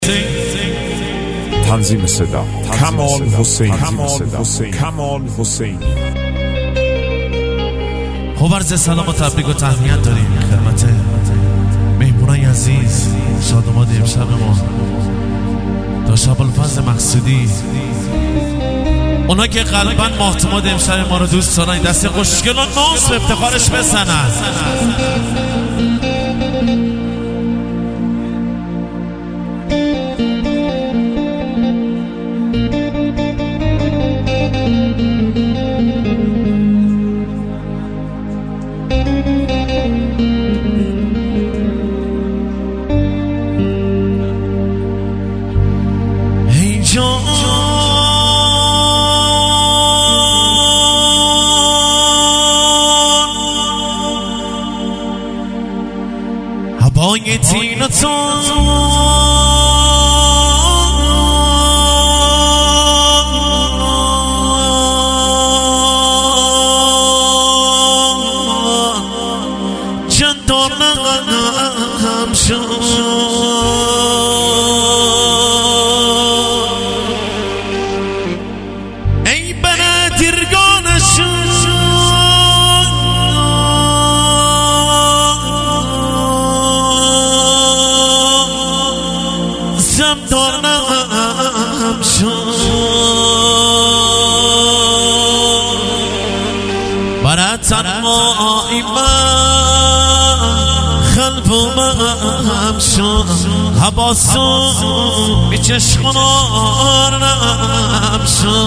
تنظیم صدا کمال حسینی. کمال حسینی. خب عرض سلام و تبریک و تهنیت داریم خدمت مهمونای عزیز شادماد امشب ما داشت ابوالفضل مقصودی، اونا که قلباً ماهتماد امشب ما رو دوست دارن دست خوشگل و ناز به افتخارش بزنن. هوای تین و تون جندار نغم شد ای بره دیرگانشون دار نغم شد برای تنهایی من خلف و مهم شد حباسو بی چشمار نم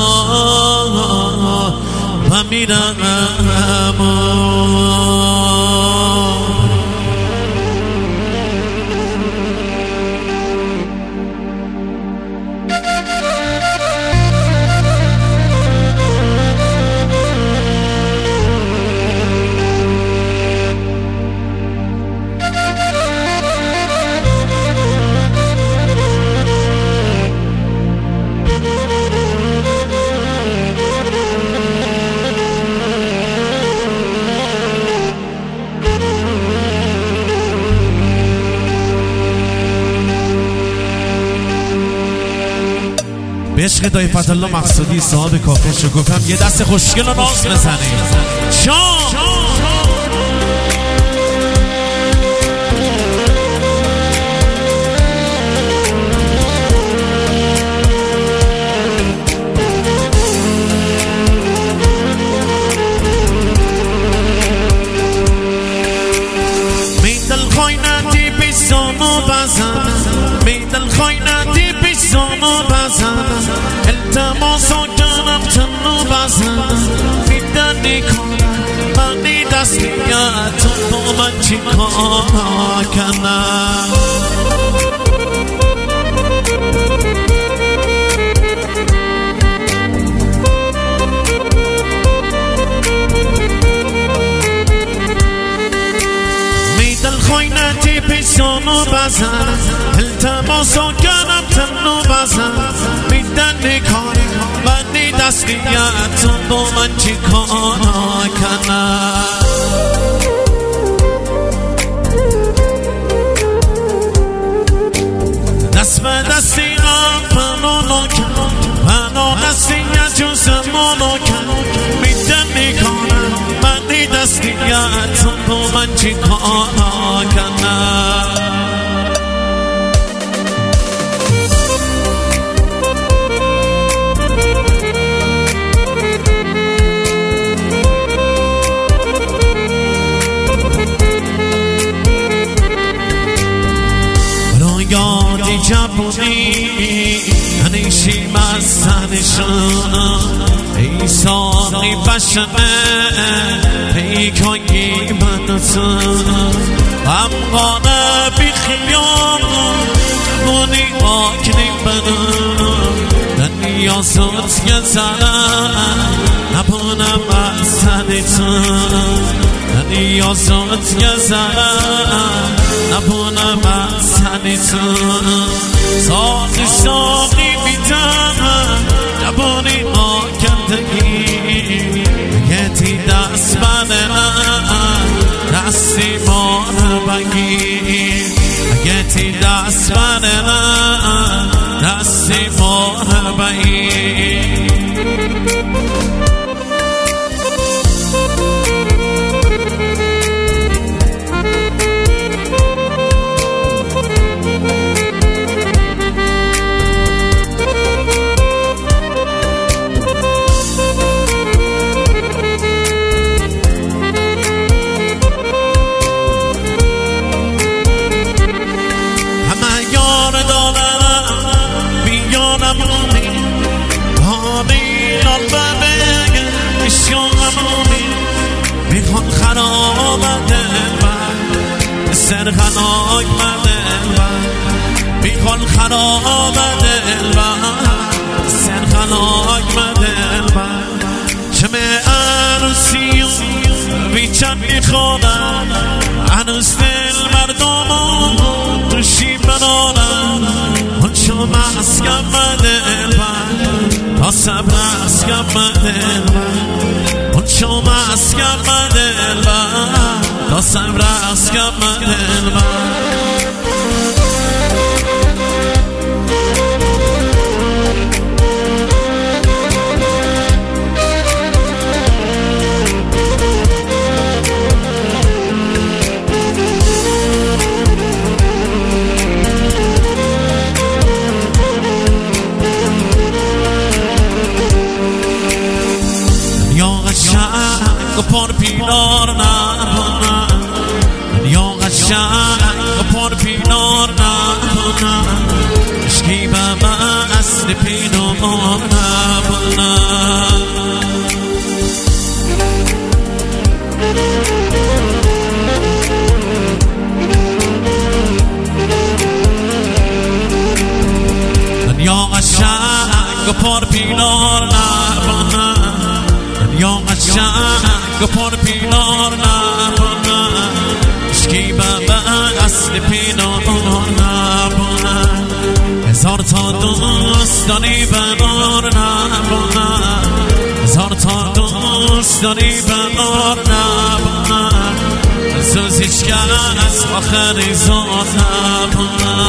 شد و میرم به عشق دایی فتحالله مقصودی صاحب کافه شو گفتم یه دست خوشگل و ناز بزنیم شام میدل خواینتی بیزانو بزن میدل خواینتی بیزانو بزن التماسا کنم تنو بزن میدنی کنم منی دستیت با من چی کار کنم میدل خوینتی پیسانو بزن التماسا کنم تنو بزن میدنی کنم منی دستیت با من چی کار کنم دست به دستی هم پنانو کنم پناه دستی جز منو کنم میدنی کنم منی دستیت با من چی کار کنم یادی جبونی هنیشی مزنشان ای ساقی بشنه پیکانی من تو غمقانه بی خیام جبونی آکنی بدن نیازت یه زنم نبونم مزنی تو نیازت یه زنم نبونم مزنی تو ساقی ساقی بیدم جبونی آکندگی یتی دست بده دستی مانه بگی یتی دست بده بعید. میخوان خراب دلبر سرخناک دلبر، میخوان خراب دلبر سرخناک دلبر. چمه عروسی و بیچن میخوانن هنوز دل مردم دوشی بنارن. اون چو مسکم دلبر تا صبر اسکم دلبر، اون چو مسکم دلبر تا صبر اسکم دلبر. پر پینار نبونه دنیا قشنگ پر پینار نبونه اشکی به من اصل پینار نبونه. دنیا قشنگ پر پینار نبونه دنیا قشنگ پر پینار نبونه اشکی به من اصل پینار نبونه. هزار تا دوست داری بنار نبونه هزار تا دوست داری بنار نبونه زوز هیچ کس آخری زاد نبونه.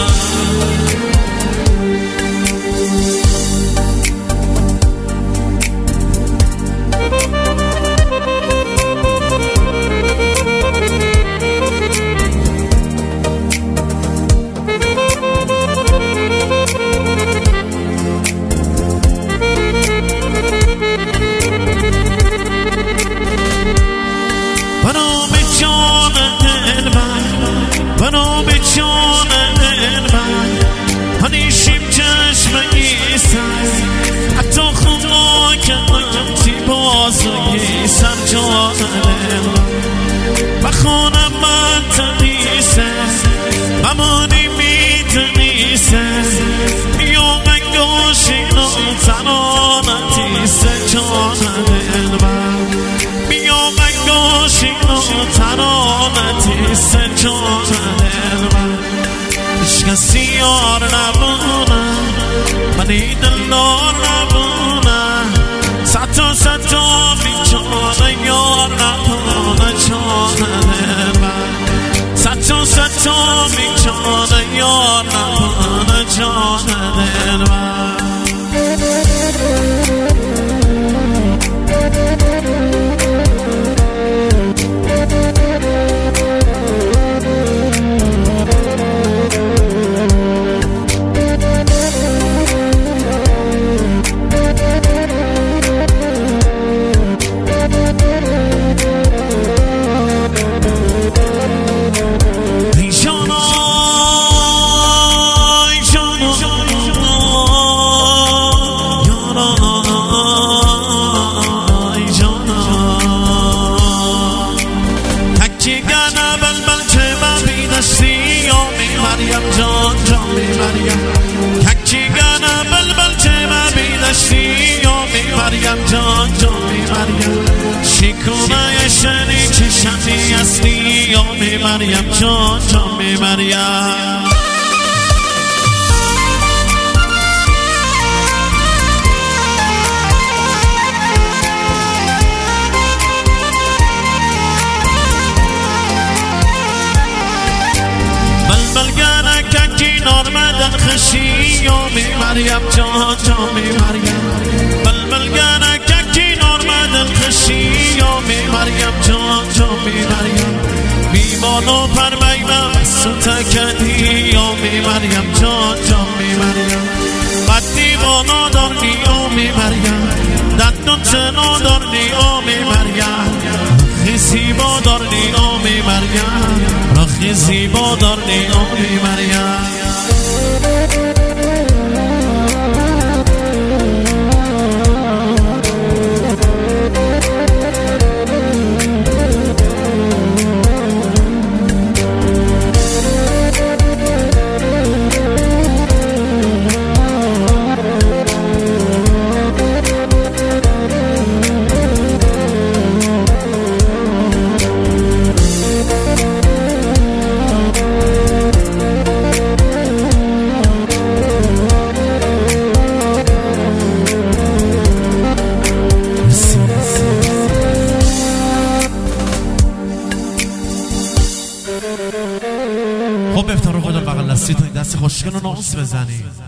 بنام جان دلبر هنیشیم چشم ایسر حتی خدا که تی بازوی سر جان دلبر و خانم من تنیسه ممانی میتنیسه یا منگوشین و تنانتیسه جان دلبر یا منگوشین و تنانتیسه جان دلبر. کسی یار نبونه منی دلدار نبونه ستا بیچاره یار نبونه جان دلبر ستا بیچاره یار نبونه جان دلبر. مریم جان مریم شکونه شنی چشمی هستی یا مریم جان مریم. بلبل گره که کنار مدن خشی یا مریم جان جامی مریم بلبل گنه کی نورمدن خشی یامی مریم جان جامی مریم میمانو پرمیم سوتا کدی یامی مریم جان جامی مریم بد دیوانا دارنی یامی مریم دندون چنا دارنی یامی مریم رخی زیبا دارنی یامی مریم رخی زیبا دارنی یامی مریم خب افتار رو خدا بغل دستی تا این دست خوشگل رو ناقص بزنی